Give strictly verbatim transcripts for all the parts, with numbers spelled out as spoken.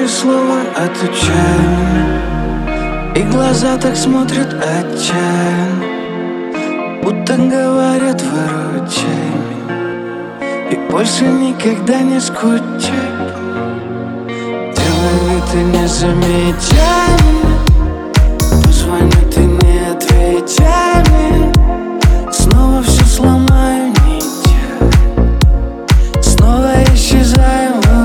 через слово отвечай мне, и глаза так смотрят отчаянно, будто говорят: выручай меня и больше никогда не скучай. Делай вид, ты не замечай меня, позвоню, ты не отвечай мне. Снова все сломаю, ничего, снова исчезаю во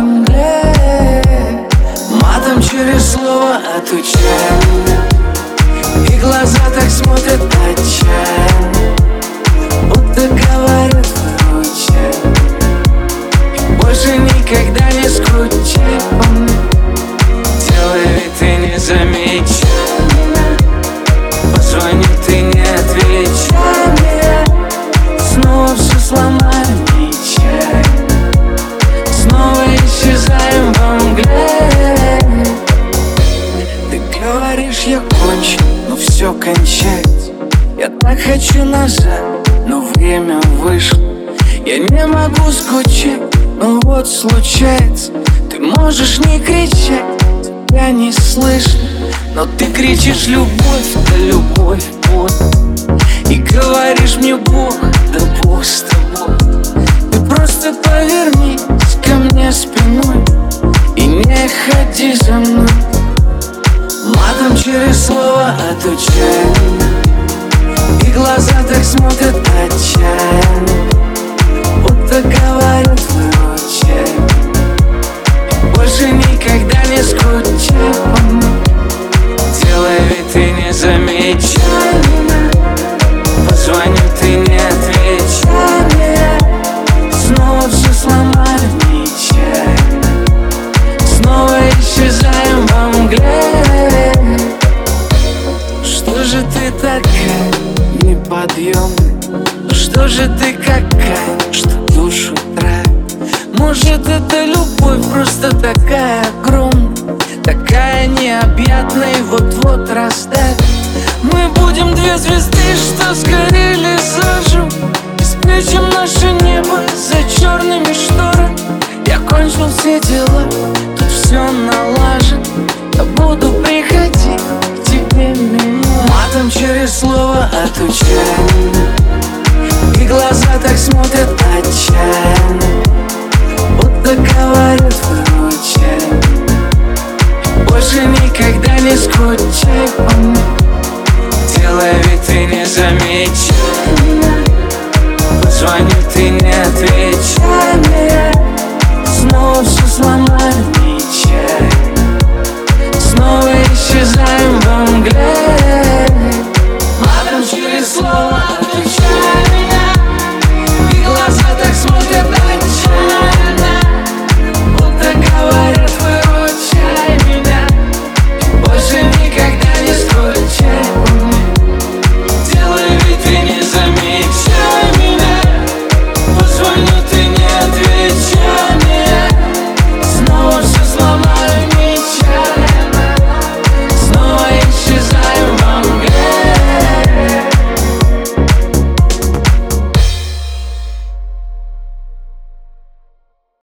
мгле. Матом через слово отвечай меня, и глаза так смотрят отчаянно, будто говорят: выручай, больше никогда не скучай по мне. Делай вид, ты не замечай меня, позвоню, ты не отвечай мне. Снова все сломаю, нечаянно, снова исчезаем во мгле. Ты говоришь, я кончен, но все кончается. Я так хочу назад, но время вышло. Я не могу скучать, но вот случается. Ты можешь не кричать, тебя не слышно, но ты кричишь: любовь, да любовь, вот. И говоришь мне: Бог, да Бог с тобой. Ты просто повернись ко мне спиной и не ходи за мной. Матом через слово отвечай мне, и глаза так смотрят отчаянно, будто говорят: выручай, больше никогда не скучай по мне. Делай вид, ты не замечай меня, позвоню, ты не отвечай мне. Снова все сломали, нечаянно, снова исчезаем во мгле. Что же ты такая неподъемная? Что же ты какая, что душу травит? Может, это любовь просто такая огромная, такая необъятная и вот-вот растает. Мы будем две звезды, что сгорели заживо, и спрячем наше небо за черными шторами. Я кончил все дела, тут все налажено. Я буду приходить к тебе мимо. Матом через слово отвечай мне, и глаза так смотрят отчаянно, будто говорят: выручай, больше никогда не скучай по мне.